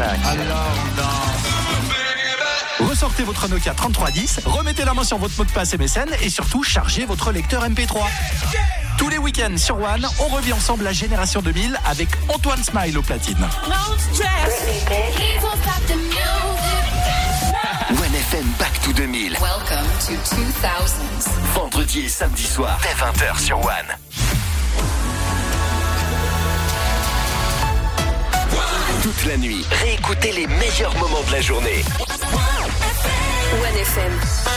Alors, ressortez votre Nokia 3310, remettez la main sur votre mot de passe MSN et surtout chargez votre lecteur MP3. Tous les week-ends sur One, on revit ensemble la génération 2000 avec Antoine Smile au platine. One FM Back to 2000. Welcome to 2000s. Vendredi et samedi soir, dès 20h sur One. Toute la nuit, réécoutez les meilleurs moments de la journée. One FM.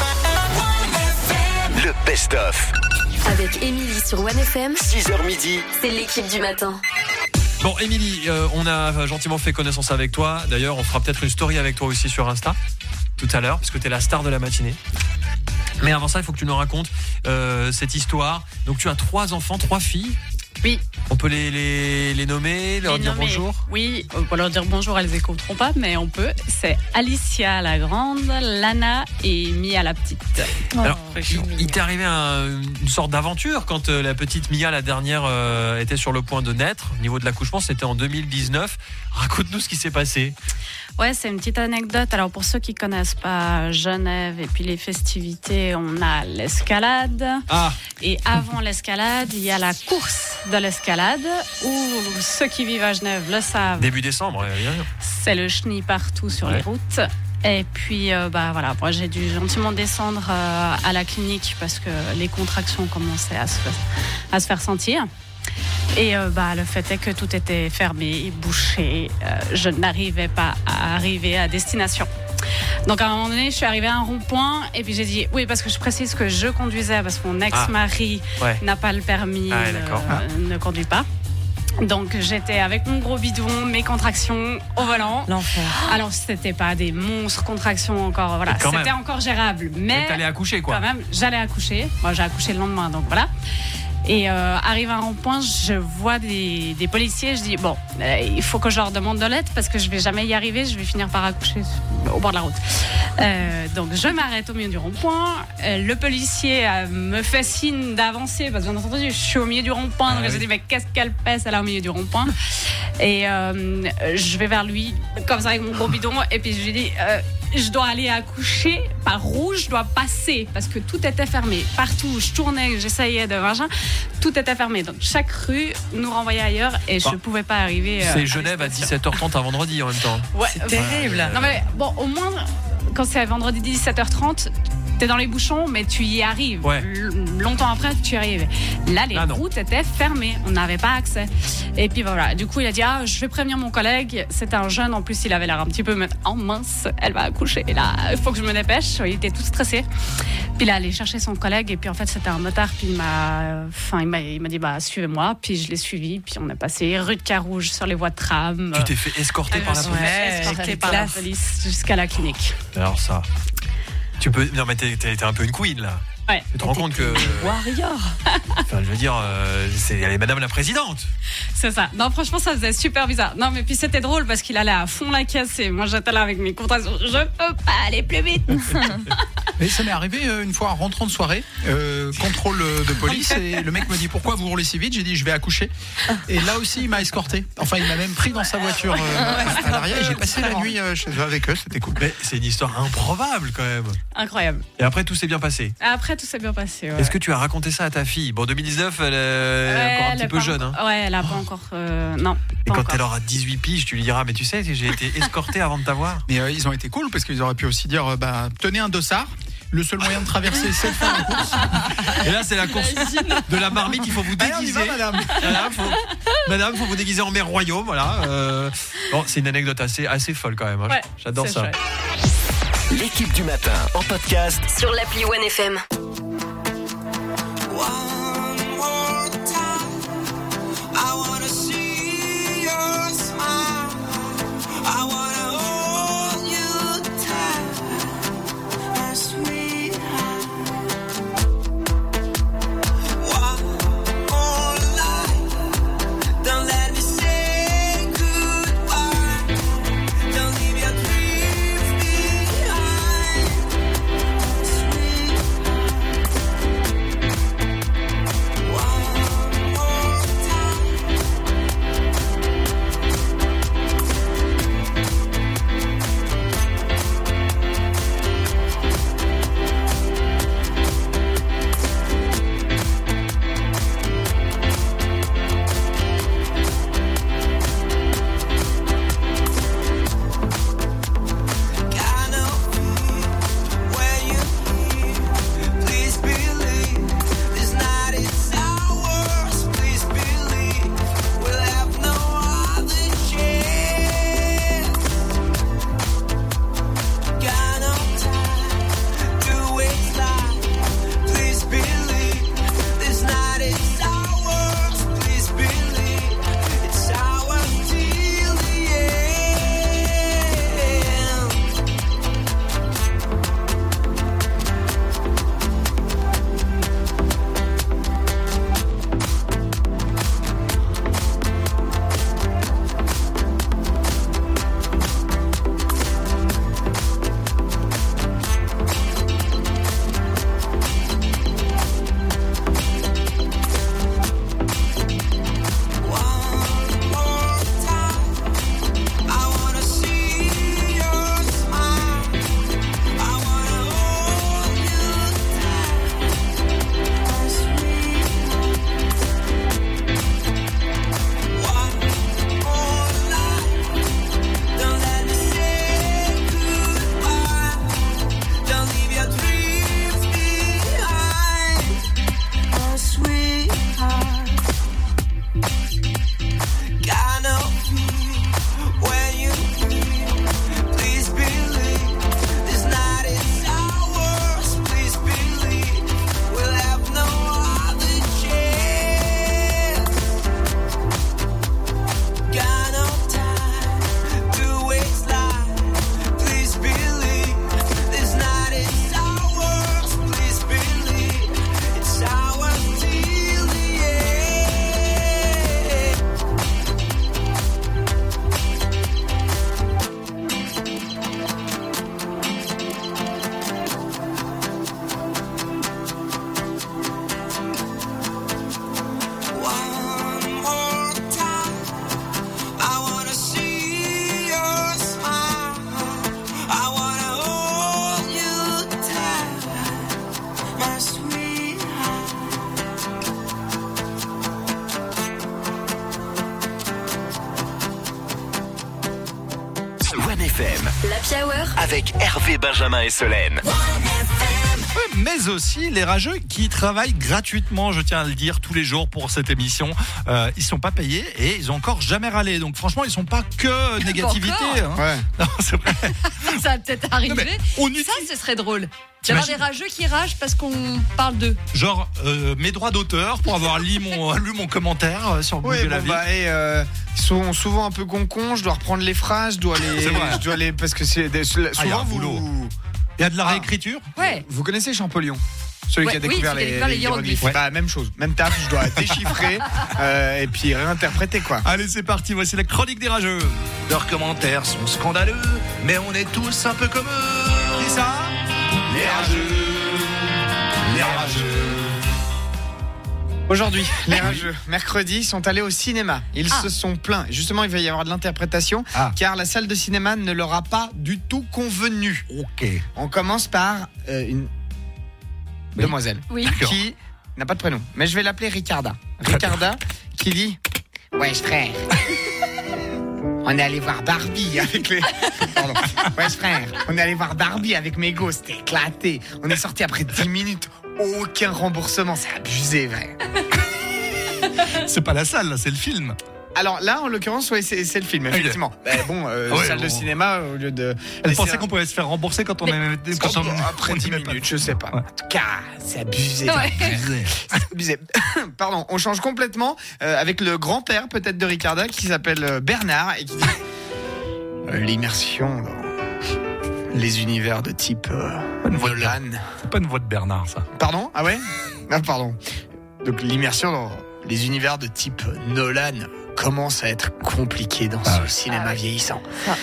Le best-of. Avec Émilie sur One FM. 6h midi. C'est l'équipe du matin. Bon, Émilie, on a gentiment fait connaissance avec toi. D'ailleurs, on fera peut-être une story avec toi aussi sur Insta tout à l'heure, parce que t'es la star de la matinée. Mais avant ça, il faut que tu nous racontes cette histoire. Donc, tu as 3 enfants, 3 filles. Oui. On peut les nommer, leur dire bonjour. Oui, on peut leur dire bonjour, elles écouteront pas, mais on peut. C'est Alicia la grande, Lana et Mia la petite. Alors, il t'est arrivé une sorte d'aventure quand la petite Mia, la dernière, était sur le point de naître. Au niveau de l'accouchement, c'était en 2019. Raconte-nous ce qui s'est passé. Ouais, c'est une petite anecdote. Alors, pour ceux qui connaissent pas Genève et puis les festivités, on a l'escalade. Ah. Et avant l'escalade, il y a la course de l'escalade où ceux qui vivent à Genève le savent. Début décembre, bien. C'est le chenille partout sur les routes. Et puis, voilà, moi j'ai dû gentiment descendre à la clinique parce que les contractions commençaient à se faire sentir. Et le fait est que tout était fermé, bouché. Je n'arrivais pas à arriver à destination. Donc à un moment donné, je suis arrivée à un rond-point et puis j'ai dit oui, parce que je précise que je conduisais parce que mon ex-mari n'a pas le permis, ne conduit pas. Donc j'étais avec mon gros bidon, mes contractions au volant. L'enfer. Alors c'était pas des monstres contractions encore, voilà, c'était encore gérable. Mais t'allais accoucher quoi. Quand même, j'allais accoucher. Moi j'ai accouché le lendemain, donc voilà. Et arrive à un rond-point, je vois des policiers, je dis bon, il faut que je leur demande de l'aide parce que je vais jamais y arriver, je vais finir par accoucher au bord de la route. Donc je m'arrête au milieu du rond-point, le policier me fait signe d'avancer parce que bien entendu je suis au milieu du rond-point, donc je dis mais qu'est-ce qu'elle pèse, elle est au milieu du rond-point. Et je vais vers lui comme ça avec mon gros bidon et puis je lui dis je dois aller accoucher par rouge, je dois passer parce que tout était fermé. Partout où je tournais, j'essayais de machin, tout était fermé. Donc chaque rue nous renvoyait ailleurs et je ne pouvais pas arriver. C'est Genève à 17h30 à vendredi en même temps. Ouais, c'est terrible. Non mais bon, au moins quand c'est vendredi 17h30, t'es dans les bouchons, mais tu y arrives. Ouais. Longtemps après, tu y arrives. Là, les routes étaient fermées. On n'avait pas accès. Et puis voilà. Du coup, il a dit je vais prévenir mon collègue. C'était un jeune. En plus, il avait l'air un petit peu mince. Elle va accoucher. Et là, il faut que je me dépêche. Il était tout stressé. Puis il est allé chercher son collègue. Et puis en fait, c'était un motard. Puis il m'a dit suivez-moi. Puis je l'ai suivi. Puis on est passé rue de Carouge sur les voies de tram. Tu t'es fait escorter par la police. Escorté par la police jusqu'à la clinique. Alors ça. Tu peux. Non, mais t'es un peu une queen là. Ouais. Tu te rends compte que. Warrior. Enfin, je veux dire, elle est Madame la Présidente. C'est ça. Non, franchement, ça faisait super bizarre. Non, mais puis c'était drôle parce qu'il allait à fond la caisse et moi j'étais là avec mes contractions. Je peux pas aller plus vite. Mais ça m'est arrivé une fois en rentrant de soirée, contrôle de police, et le mec me dit pourquoi vous roulez si vite. J'ai dit je vais accoucher. Et là aussi il m'a escorté. Enfin il m'a même pris dans sa voiture à l'arrière et j'ai passé la nuit chez eux avec eux. C'était cool. Mais c'est une histoire improbable quand même. Incroyable. Et après tout s'est bien passé. Après tout s'est bien passé. Ouais. Est-ce que tu as raconté ça à ta fille? Bon, 2019, elle est encore un petit peu jeune. Hein. Ouais, elle a pas encore. Non. Et quand elle aura 18 piges, tu lui diras mais tu sais, j'ai été escorté avant de t'avoir. Mais ils ont été cool parce qu'ils auraient pu aussi dire tenez un dossard. Le seul moyen de traverser, c'est de faire la course. Et là, c'est la course de la marmite. Il faut vous déguiser. Allez, madame. Madame, faut vous déguiser en mère royaume. Voilà. Bon, c'est une anecdote assez folle quand même. Hein. Ouais, j'adore ça. Chouette. L'équipe du matin en podcast sur l'appli One FM. FM. L'Happy Hour Avec Hervé, Benjamin et Solène. Mais aussi les rageux qui travaillent gratuitement, je tiens à le dire, tous les jours pour cette émission. Ils sont pas payés et ils ont encore jamais râlé. Donc franchement, ils sont pas que négativité. Hein. Ouais. Non, c'est vrai. Ça va peut-être arriver. On Ça, ce serait drôle. D'avoir des rageux qui ragent parce qu'on parle d'eux. Genre mes droits d'auteur pour avoir lu mon commentaire sur Google Oui, la vie. ils sont souvent un peu concons. Je dois reprendre les phrases, je dois les parce que c'est souvent il y a un boulot. Il y a de la réécriture. Ouais. Vous connaissez Champollion? Celui qui a Oui, découvert celui qui a les découvert les hiéroglyphes. hiéroglyphes. Bah, même chose, même taf, je dois déchiffrer et puis réinterpréter quoi. Allez, c'est parti, voici la chronique des rageux. Leurs commentaires sont scandaleux, mais on est tous un peu comme eux. Qui ça? Les rageux. Les rageux. Aujourd'hui, les rageux, mercredi, sont allés au cinéma. Ils se sont plaints. Justement, il va y avoir de l'interprétation, car la salle de cinéma ne leur a pas du tout convenu. Ok. On commence par une demoiselle qui n'a pas de prénom, mais je vais l'appeler Ricarda. Ricarda qui dit « Wesh frère, on est allé voir Barbie avec les... Pardon. Wesh frère, on est allé voir Barbie avec mes gosses, c'était éclaté. On est sorti après 10 minutes, aucun remboursement, c'est abusé, vrai. » C'est pas la salle, là, c'est le film. Alors là, en l'occurrence, ouais, c'est le film, effectivement. Salle de cinéma, au lieu de... Elle pensait qu'on pouvait se faire rembourser quand on est... Après 10 minutes, je sais pas. Ouais. En tout cas, c'est abusé. Ouais. C'est abusé. Pardon, on change complètement avec le grand-père, peut-être, de Ricarda, qui s'appelle Bernard, et qui dit l'immersion dans les univers de type Nolan. C'est pas une voix de Bernard, ça. Pardon? Ah ouais? Ah, pardon. Donc l'immersion dans les univers de type Nolan commence à être compliqué dans ce cinéma vieillissant.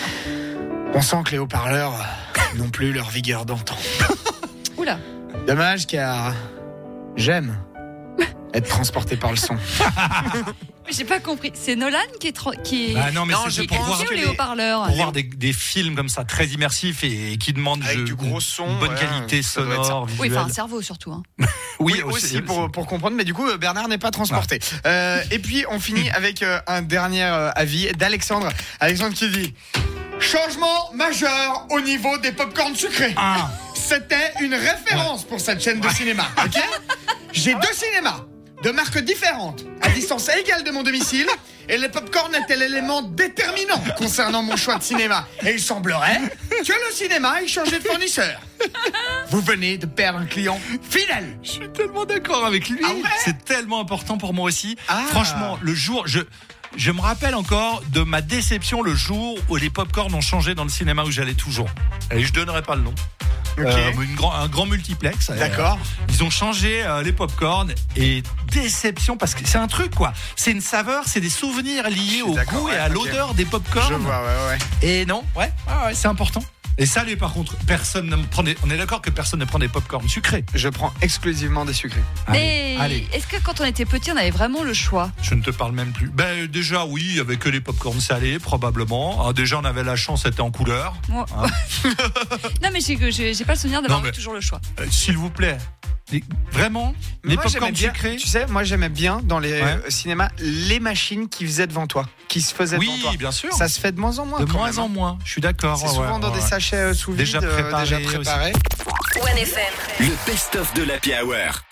On sent que les haut-parleurs n'ont plus leur vigueur d'antan. Oula. Dommage, car j'aime être transporté par le son. J'ai pas compris. C'est Nolan qui est... Ah non, mais c'est pour voir les haut-parleurs. Pour voir des films comme ça très immersifs et qui demandent avec du gros son, une bonne qualité sonore, Oui, visuelle. enfin un cerveau surtout. Hein. Oui, aussi pour comprendre, mais du coup Bernard n'est pas transporté. Et puis on finit avec un dernier avis d'Alexandre. Alexandre qui dit changement majeur au niveau des pop-corn sucrés. C'était une référence pour cette chaîne de cinéma. Ok. J'ai 2 cinémas de marques différentes, à distance égale de mon domicile, et les pop-corn étaient l'élément déterminant concernant mon choix de cinéma. Et il semblerait que le cinéma ait changé de fournisseur. Vous venez de perdre un client fidèle. Je suis tellement d'accord avec lui. C'est tellement important pour moi aussi. Franchement, le jour... Je me rappelle encore de ma déception le jour où les pop-corn ont changé dans le cinéma où j'allais toujours. Et je donnerai pas le nom. Un grand multiplex. D'accord. Ils ont changé les pop-corn et déception parce que c'est un truc quoi. C'est une saveur, c'est des souvenirs liés au goût et à l'odeur des pop-corn. Je vois, ouais. Et non, c'est important. Et ça, par contre, personne ne prend on est d'accord que personne ne prend des pop-corn sucrés. Je prends exclusivement des sucrés. Mais est-ce que quand on était petit, on avait vraiment le choix? Je ne te parle même plus. Déjà, oui, il y avait que les pop-corn salés, probablement. Déjà, on avait la chance, c'était en couleur. Moi. Non, mais j'ai pas le souvenir d'avoir toujours le choix. S'il vous plaît. Vraiment, les pop-corn sucrés. Tu sais, moi j'aimais bien dans les cinémas les machines qui faisaient devant toi, qui se faisaient devant toi. Oui, bien sûr. Ça se fait de moins en moins. De moins en moins. Je suis d'accord. C'est souvent dans des sachets sous vide, déjà préparés. One FM. Le best-of de l'Happy Hour.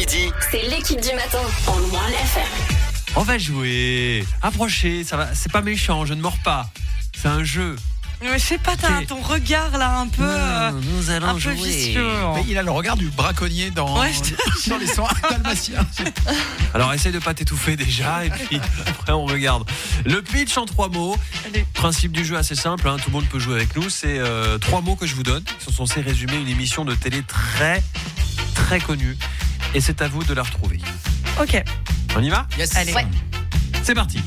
midi. C'est l'équipe du matin en One FM. On va jouer. Approchez, ça va. C'est pas méchant, je ne mords pas. C'est un jeu. Mais je sais pas, t'as ton regard là un peu. Nous allons un peu jouer. vicieux. Mais il a le regard du braconnier sur les sons dalmatiens. Alors essaye de pas t'étouffer déjà et puis après on regarde. Le pitch en 3 mots. Allez. Principe du jeu assez simple, hein, tout le monde peut jouer avec nous. C'est 3 mots que je vous donne qui sont censés résumer une émission de télé très très connue. Et c'est à vous de la retrouver. Ok. On y va ? Yes. Allez. Ouais. C'est parti.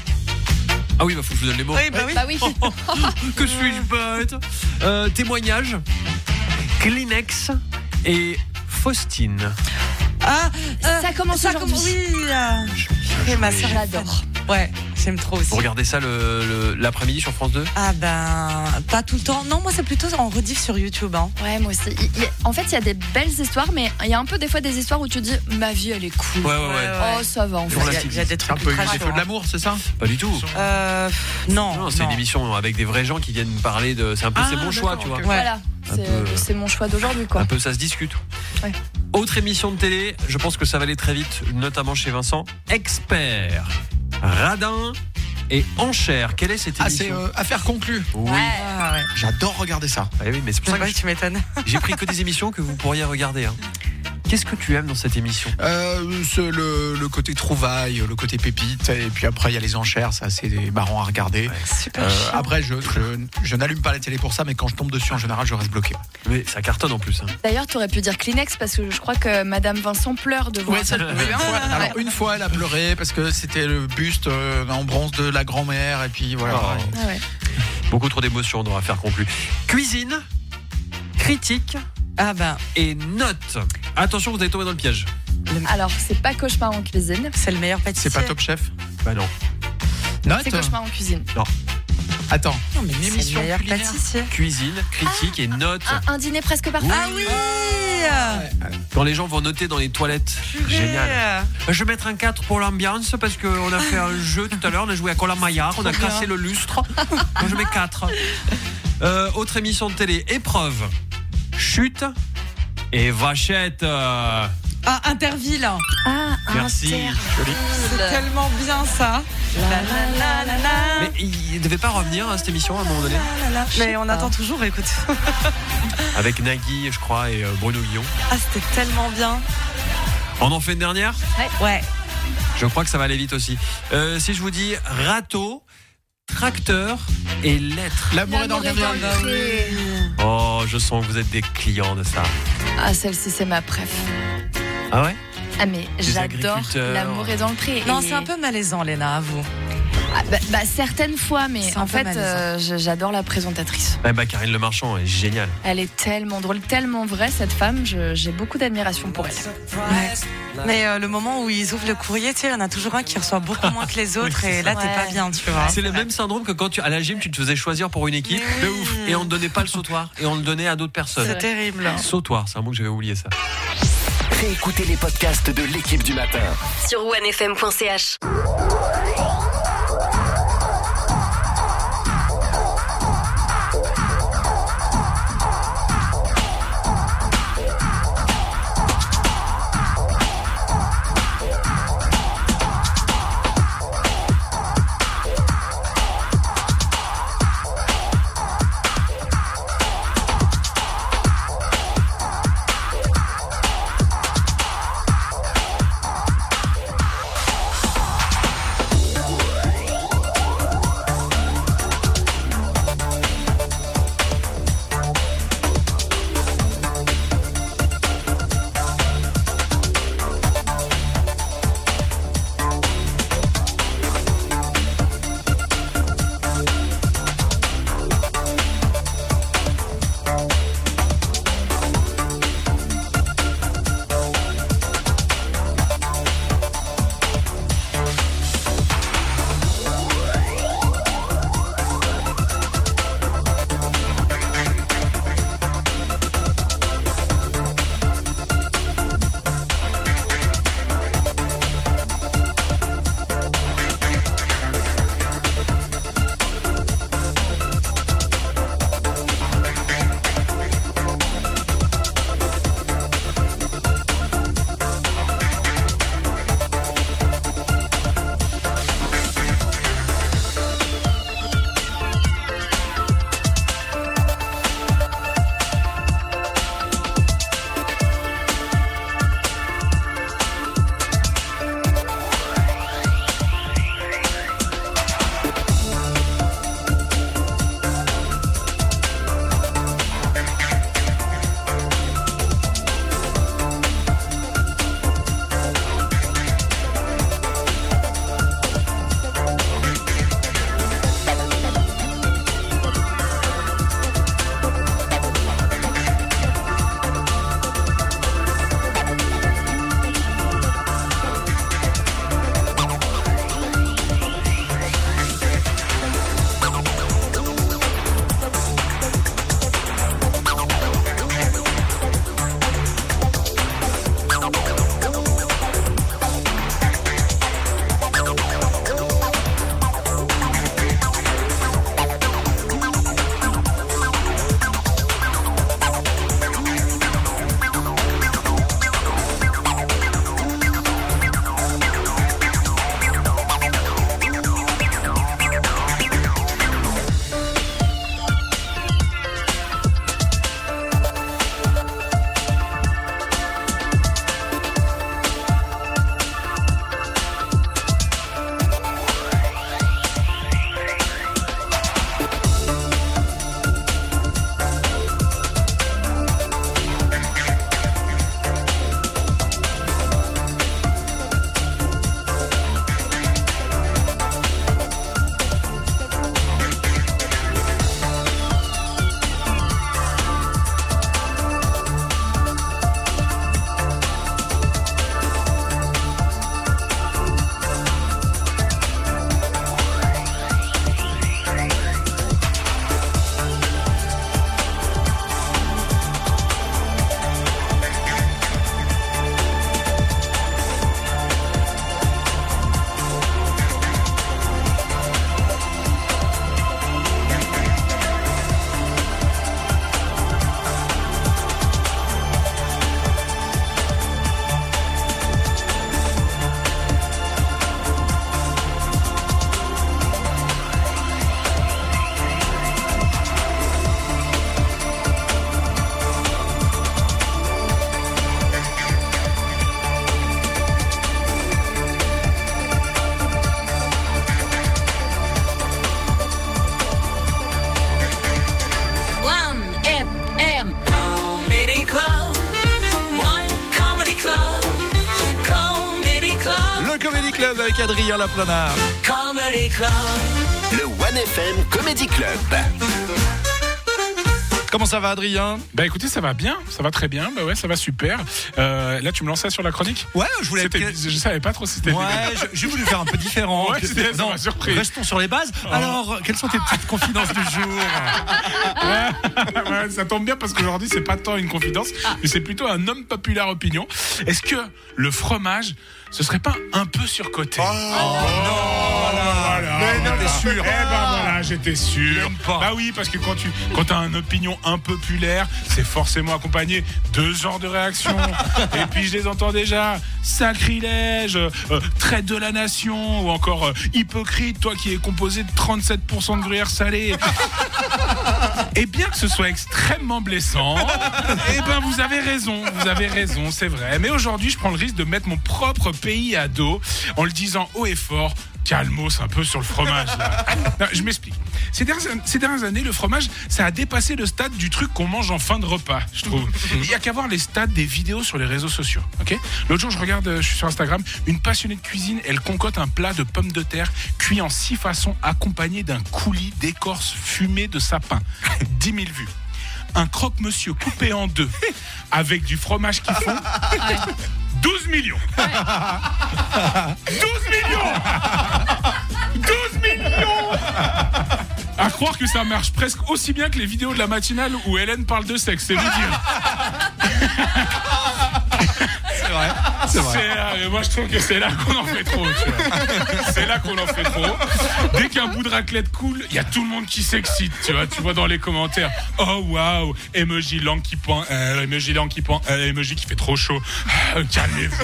Ah oui, bah faut que je vous donne les mots. Oui, bah oui. Bah oui. Que suis-je bête. Témoignage, Kleenex et Faustine. Ah, Ça commence aujourd'hui. Oui. Ma soeur J'adore. Ouais, j'aime trop aussi. Vous regardez ça l'après-midi sur France 2 ? Ah ben, pas tout le temps. Non, moi c'est plutôt en rediff sur YouTube. Hein. Ouais, moi aussi. En fait, il y a des belles histoires, mais il y a un peu des fois des histoires où tu dis ma vie elle est cool. Ouais. Oh, ça va en Sur fait. la Il y a des C'est un trucs peu ultra les feux chauds, de l'amour, c'est ça ? Pas du tout. Non, C'est une émission avec des vrais gens qui viennent parler de. C'est un peu c'est mon choix, tu vois. ok. Voilà, Un peu, c'est mon choix d'aujourd'hui quoi. Un peu ça se discute. Ouais. Autre émission de télé, je pense que ça va aller très vite, notamment chez Vincent. Expert, radin et enchère. Quelle est cette Ah, c'est émission ? affaire conclue. Oui. Ah ouais. J'adore regarder ça. Ah oui, mais c'est pour ça que Ouais, tu m'étonnes. j'ai pris que des émissions que vous pourriez regarder. Hein. Qu'est-ce que tu aimes dans cette émission ? C'est le côté trouvaille, le côté pépite, et puis après il y a les enchères, ça c'est marrant à regarder. Super chiant. Après je n'allume pas la télé pour ça, mais quand je tombe dessus en général je reste bloqué. Mais ça cartonne en plus. Hein. D'ailleurs, tu aurais pu dire Kleenex parce que je crois que Madame Vincent pleure devant Ouais, ça, alors une fois elle a pleuré parce que c'était le buste en bronze de la grand-mère, et puis voilà. Oh. Ah ouais. Beaucoup trop d'émotions dans l'affaire conclue. Cuisine, critique Ah ben, et notes. Attention, vous allez tomber dans le piège. Alors, c'est pas Cauchemar en cuisine, c'est le meilleur pâtissier. C'est pas Top Chef. Bah non. Note. c'est Cauchemar en cuisine. Attends. Non, mais Une c'est émission le meilleur culinaire. pâtissier. Cuisine, critique et notes. Un dîner presque parfait. Ah oui. Quand les gens vont noter dans les toilettes. Génial. Je vais mettre un 4 pour l'ambiance parce qu'on a fait un jeu tout à l'heure, on a joué à Colin-Maillard, on a cassé le lustre. Moi je mets 4. Autre émission de télé, épreuve, chute et vachette. Ah, Interville. Ah, Merci. C'est tellement bien ça. Mais il devait pas revenir à cette émission à un moment donné Mais on attend toujours, écoute. avec Nagui, je crois, et Bruno Guillon. Ah, c'était tellement bien. On en fait une dernière ? Ouais. Je crois que ça va aller vite aussi. Si je vous dis râteau, tracteur et lettres. L'amour est dans le camion. Oh, je sens que vous êtes des clients de ça. Ah, celle-ci, c'est ma préf. Ah ouais ? Ah, mais j'adore agriculteurs. L'amour est dans le pré. Non, Et- c'est un peu malaisant, Léna, à vous. Ah, bah, certaines fois, mais C'est un en peu fait, malaisant. j'adore la présentatrice. Eh bah, Karine Le Marchand est géniale. Elle est tellement drôle, tellement vraie, cette femme. J'ai beaucoup d'admiration pour elle. Ouais. Mais le moment où ils ouvrent le courrier, tu sais, il y en a toujours un qui reçoit beaucoup moins que les autres, et là, t'es Ouais. pas bien, tu vois. C'est le même syndrome que quand à la gym, tu te faisais choisir pour une équipe. Mais De ouf. Et on ne donnait pas le sautoir. Et on le donnait à d'autres personnes. C'est terrible. Sautoir, c'est un mot que j'avais oublié ça. Réécoutez les podcasts de l'équipe du matin. Sur onefm.ch. Club avec Adrien Laplanard. Le 1FM Comedy Club. Comment ça va, Adrien? Bah écoutez, ça va bien, ça va très bien, bah ouais, ça va super. Là, tu me lançais sur la chronique? Ouais, je voulais. Je savais pas trop si c'était. Ouais, j'ai voulu faire un peu différent. Ouais, c'était ma surprise. Restons sur les bases. Alors, quelles sont tes petites confidences du jour? Ouais, ça tombe bien parce qu'aujourd'hui, c'est pas tant une confidence, mais c'est plutôt un homme populaire opinion. Est-ce que le fromage, ce serait pas un peu surcoté? T'es sûr? Eh ben voilà, j'étais sûr. Bah oui, parce que quand t'as une opinion impopulaire, c'est forcément accompagné de ce genre de réactions. Et puis je les entends déjà. Sacrilège, traite de la nation, ou encore hypocrite, toi qui es composé de 37% de gruyère salée. Et bien que ce soit extrêmement blessant, eh ben vous avez raison, c'est vrai. Mais aujourd'hui, je prends le risque de mettre mon propre pays à dos en le disant haut et fort. Calmos un peu sur le fromage là. Non, je m'explique. Ces dernières années, le fromage, ça a dépassé le stade du truc qu'on mange en fin de repas, je trouve. Il n'y a qu'à voir les stades des vidéos sur les réseaux sociaux. Okay, l'autre jour, je suis sur Instagram, une passionnée de cuisine, elle concocte un plat de pommes de terre cuit en 6 façons, accompagné d'un coulis d'écorce fumée de sapin. 10 000 vues. Un croque-monsieur coupé en 2 avec du fromage qui fond. 12 millions. 12 millions. 12 millions. À croire que ça marche presque aussi bien que les vidéos de la matinale où Hélène parle de sexe, c'est vous dire. C'est vrai. Moi je trouve que c'est là qu'on en fait trop, tu vois. C'est là qu'on en fait trop. Dès qu'un bout de raclette coule, il y a tout le monde qui s'excite, tu vois. Tu vois dans les commentaires, oh waouh, emoji langue qui pend, emoji qui fait trop chaud. Calmez-vous.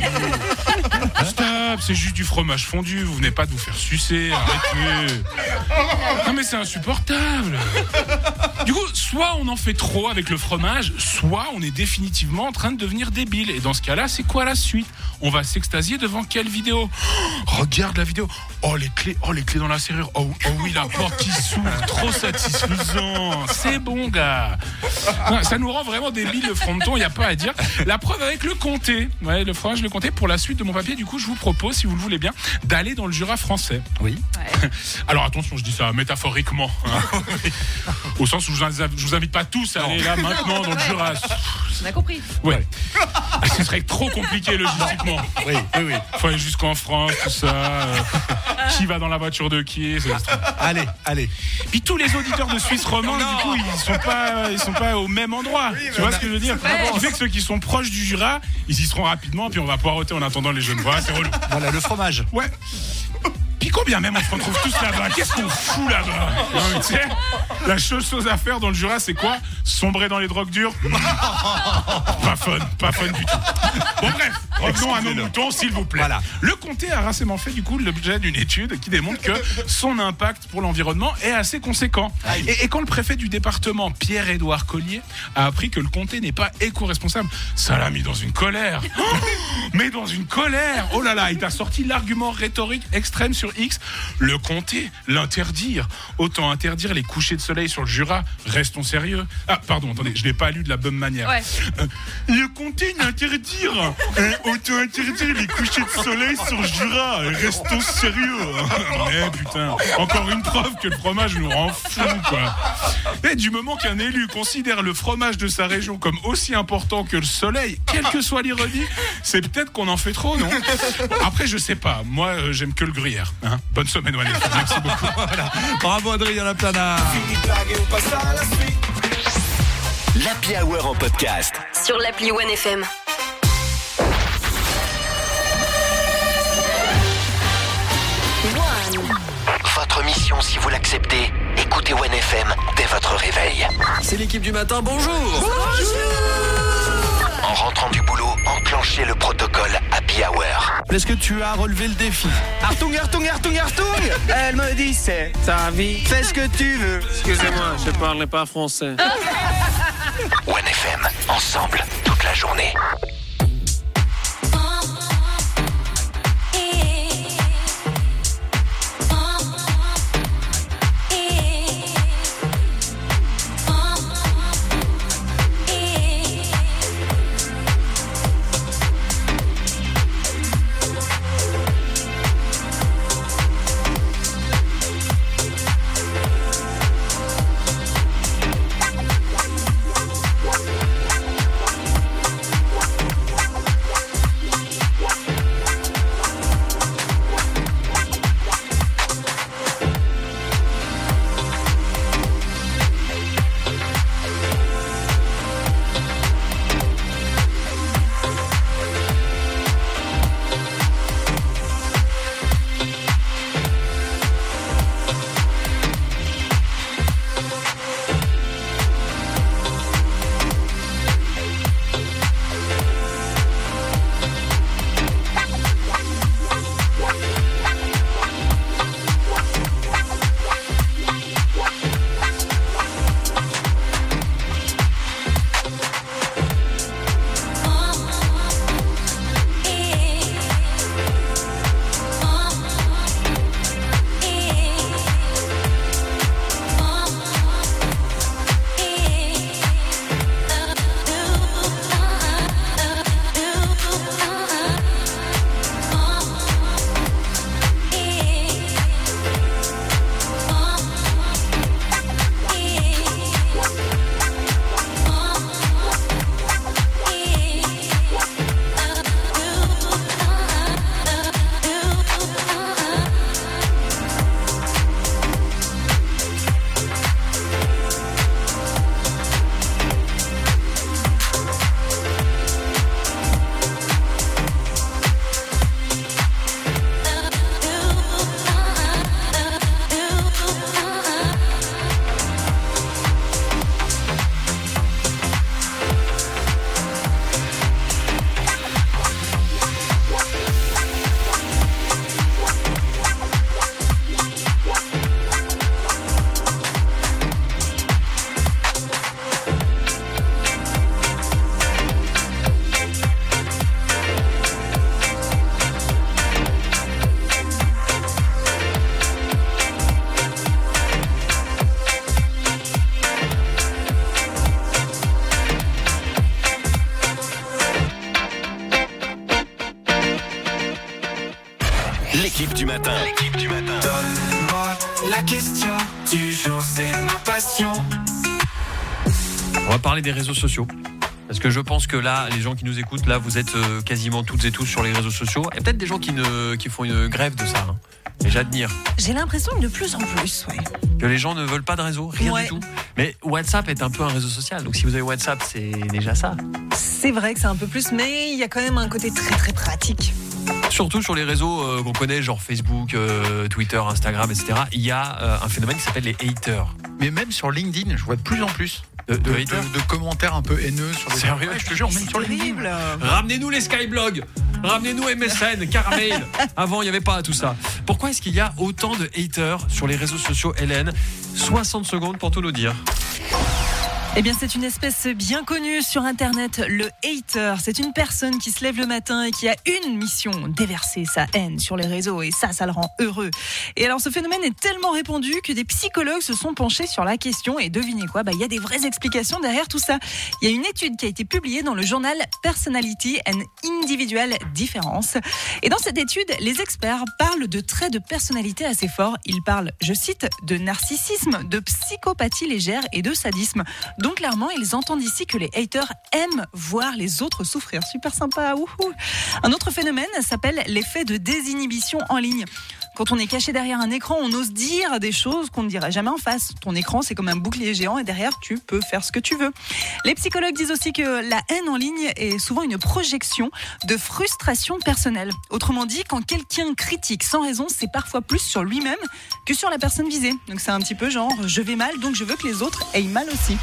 Stop, c'est juste du fromage fondu, vous venez pas de vous faire sucer, arrêtez. Non mais c'est insupportable. Du coup, soit on en fait trop avec le fromage, soit on est définitivement en train de devenir débile. Et dans ce cas-là, c'est quoi la suite? On va s'extasier devant quelle vidéo? Regarde la vidéo. Oh les clés dans la serrure. Oh oui, la porte qui s'ouvre, trop satisfaisant. C'est bon, gars. Non, ça nous rend vraiment débile le fronton, il y a pas à dire. La preuve avec le comté. Ouais, le fromage, le comté. Pour la suite de mon papier, du coup, je vous propose, si vous le voulez bien, d'aller dans le Jura français. Oui. Ouais. Alors attention, je dis ça métaphoriquement, hein. Au sens où je vous invite pas tous à aller là maintenant dans le Jura. On a compris. Ouais. Ce serait trop compliqué logistiquement. Oui. Faut aller jusqu'en France, tout ça. Qui va dans la voiture de qui? Allez. Puis tous les auditeurs de Suisse romande, du coup, ils sont pas au même endroit. Tu vois ce que je veux dire? Ce qui fait que ceux qui sont proches du Jura, ils y seront rapidement, puis on va poireauter en attendant les jeunes voix. C'est relou. Voilà, le fromage. Ouais. Puis combien même on se retrouve tous là-bas? Qu'est-ce qu'on fout là-bas? Non, mais tu sais, la chose à faire dans le Jura, c'est quoi? Sombrer dans les drogues dures? Pas fun du tout. Bon bref, revenons à nos moutons, s'il vous plaît. Voilà. Le comté a récemment fait du coup l'objet d'une étude qui démontre que son impact pour l'environnement est assez conséquent. Et quand le préfet du département, Pierre-Édouard Collier, a appris que le comté n'est pas éco-responsable, ça l'a mis dans une colère. Mais dans une colère. Oh là là, il t'a sorti l'argument rhétorique extrême sur X. Le comté, l'interdire. Autant interdire les couchers de soleil sur le Jura. Restons sérieux. Ah, pardon, attendez, je l'ai pas lu de la bonne manière. Ouais. Le comté, l'interdire. Autant interdire les couchers de soleil sur le Jura. Restons sérieux. Putain, encore une preuve que le fromage nous rend fous, quoi. Et du moment qu'un élu considère le fromage de sa région comme aussi important que le soleil, quelle que soit l'ironie, c'est peut-être qu'on en fait trop, non? Après, je sais pas. Moi, j'aime que le gruyère. Hein, bonne semaine, Wanef. Merci beaucoup. Voilà. Bravo, Adrien Laplanard. L'Happy Hour en podcast. Sur l'appli 1FM. Votre mission, si vous l'acceptez, écoutez 1FM dès votre réveil. C'est l'équipe du matin, bonjour. En rentrant du boulot, enclenchez le protocole Happy Hour. Est-ce que tu as relevé le défi? Artung. Elle me dit c'est ta vie. Fais ce que tu veux. Excusez-moi, je parle pas français. 1FM, ensemble, toute la journée. L'équipe du matin. Donne-moi la question du jour, c'est ma passion. On va parler des réseaux sociaux. Parce que je pense que là, les gens qui nous écoutent, là, vous êtes quasiment toutes et tous sur les réseaux sociaux. Il y a peut-être des gens qui font une grève de ça. Hein. Et j'admire. J'ai l'impression que de plus en plus, ouais. Que les gens ne veulent pas de réseau, rien du tout. Mais WhatsApp est un peu un réseau social. Donc si vous avez WhatsApp, c'est déjà ça. C'est vrai que c'est un peu plus, mais il y a quand même un côté très très pratique. Surtout sur les réseaux qu'on connaît, genre Facebook, Twitter, Instagram, etc. Il y a un phénomène qui s'appelle les haters. Mais même sur LinkedIn, je vois de plus en plus de commentaires un peu haineux sur les... Sérieux, je te jure, même sur LinkedIn. Ramenez-nous les Skyblogs, ramenez-nous MSN, Caramel. Avant, il n'y avait pas tout ça. Pourquoi est-ce qu'il y a autant de haters sur les réseaux sociaux, Hélène ? 60 secondes pour tout nous dire. Eh bien, c'est une espèce bien connue sur Internet, le hater. C'est une personne qui se lève le matin et qui a une mission, déverser sa haine sur les réseaux. Et ça le rend heureux. Et alors, ce phénomène est tellement répandu que des psychologues se sont penchés sur la question. Et devinez quoi ? Il y a des vraies explications derrière tout ça. Il y a une étude qui a été publiée dans le journal Personality and Individual Difference. Et dans cette étude, les experts parlent de traits de personnalité assez forts. Ils parlent, je cite, de narcissisme, de psychopathie légère et de sadisme. Donc clairement, ils entendent ici que les haters aiment voir les autres souffrir. Super sympa, wouhou. Un autre phénomène s'appelle l'effet de désinhibition en ligne. Quand on est caché derrière un écran, on ose dire des choses qu'on ne dirait jamais en face. Ton écran, c'est comme un bouclier géant et derrière, tu peux faire ce que tu veux. Les psychologues disent aussi que la haine en ligne est souvent une projection de frustration personnelle. Autrement dit, quand quelqu'un critique sans raison, c'est parfois plus sur lui-même que sur la personne visée. Donc c'est un petit peu genre, je vais mal, donc je veux que les autres aient mal aussi.